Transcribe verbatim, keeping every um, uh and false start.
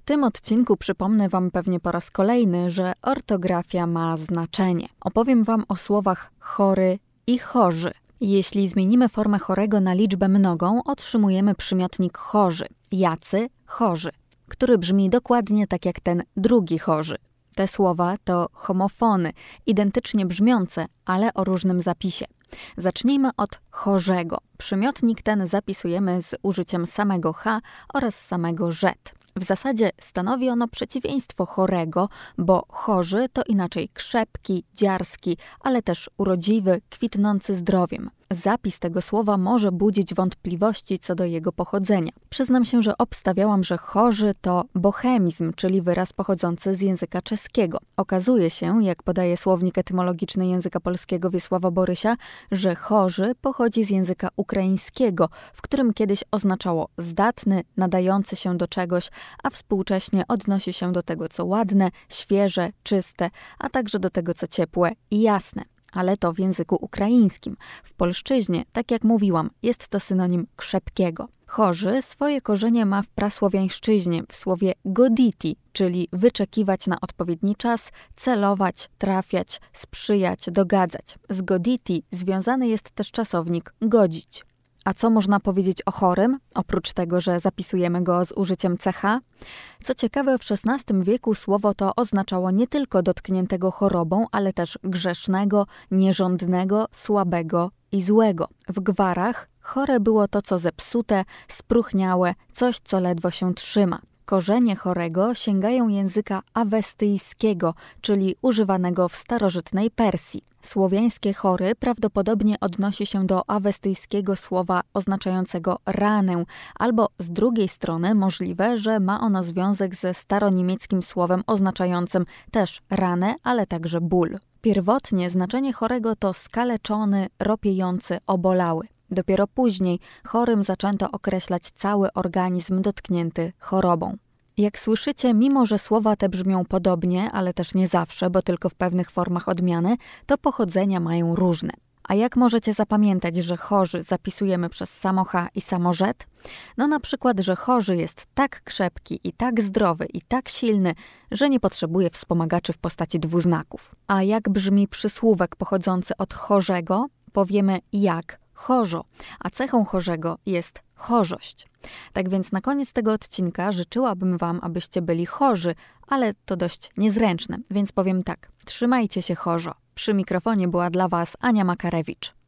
W tym odcinku przypomnę Wam pewnie po raz kolejny, że ortografia ma znaczenie. Opowiem Wam o słowach chory i chorzy. Jeśli zmienimy formę chorego na liczbę mnogą, otrzymujemy przymiotnik chorzy, jacy chorzy, który brzmi dokładnie tak jak ten drugi chorzy. Te słowa to homofony, identycznie brzmiące, ale o różnym zapisie. Zacznijmy od chorzego. Przymiotnik ten zapisujemy z użyciem samego H oraz samego rzet. W zasadzie stanowi ono przeciwieństwo chorego, bo chorzy to inaczej krzepki, dziarski, ale też urodziwy, kwitnący zdrowiem. Zapis tego słowa może budzić wątpliwości co do jego pochodzenia. Przyznam się, że obstawiałam, że chorzy to bohemizm, czyli wyraz pochodzący z języka czeskiego. Okazuje się, jak podaje słownik etymologiczny języka polskiego Wiesława Borysia, że chorzy pochodzi z języka ukraińskiego, w którym kiedyś oznaczało zdatny, nadający się do czegoś, a współcześnie odnosi się do tego, co ładne, świeże, czyste, a także do tego, co ciepłe i jasne. Ale to w języku ukraińskim. W polszczyźnie, tak jak mówiłam, jest to synonim krzepkiego. Chorzy swoje korzenie ma w prasłowiańszczyźnie w słowie goditi, czyli wyczekiwać na odpowiedni czas, celować, trafiać, sprzyjać, dogadzać. Z goditi związany jest też czasownik godzić. A co można powiedzieć o chorym, oprócz tego, że zapisujemy go z użyciem C H? Co ciekawe, w szesnastym wieku słowo to oznaczało nie tylko dotkniętego chorobą, ale też grzesznego, nierządnego, słabego i złego. W gwarach chore było to, co zepsute, spróchniałe, coś, co ledwo się trzyma. Korzenie chorego sięgają języka awestyjskiego, czyli używanego w starożytnej Persji. Słowiańskie chory prawdopodobnie odnosi się do awestyjskiego słowa oznaczającego ranę, albo z drugiej strony możliwe, że ma ono związek ze staroniemieckim słowem oznaczającym też ranę, ale także ból. Pierwotnie znaczenie chorego to skaleczony, ropiejący, obolały. Dopiero później chorym zaczęto określać cały organizm dotknięty chorobą. Jak słyszycie, mimo że słowa te brzmią podobnie, ale też nie zawsze, bo tylko w pewnych formach odmiany, to pochodzenia mają różne. A jak możecie zapamiętać, że chorzy zapisujemy przez samo H i samo rzet? No na przykład, że chorzy jest tak krzepki i tak zdrowy i tak silny, że nie potrzebuje wspomagaczy w postaci dwuznaków. A jak brzmi przysłówek pochodzący od chorzego? Powiemy jak chorzo, a cechą chorzego jest chorzość. Tak więc na koniec tego odcinka życzyłabym Wam, abyście byli chorzy, ale to dość niezręczne, więc powiem tak, trzymajcie się chorzo. Przy mikrofonie była dla Was Ania Makarewicz.